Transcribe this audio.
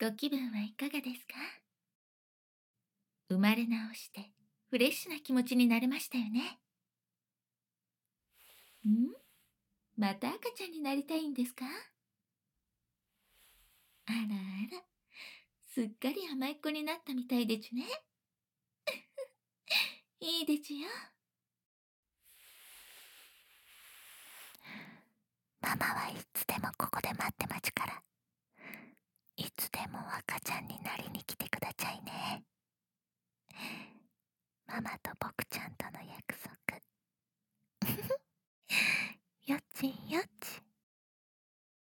ご気分はいかがですか？生まれ直してフレッシュな気持ちになれましたよね。また赤ちゃんになりたいんですか？あらあら、すっかり甘えっ子になったみたいでちゅね。いいでちゅよ。ママはいつでもここで待ってまちゅから、いつでも赤ちゃんになりに来てくだちゃいね。ママと僕ちゃんとの約束。よっちんよっち。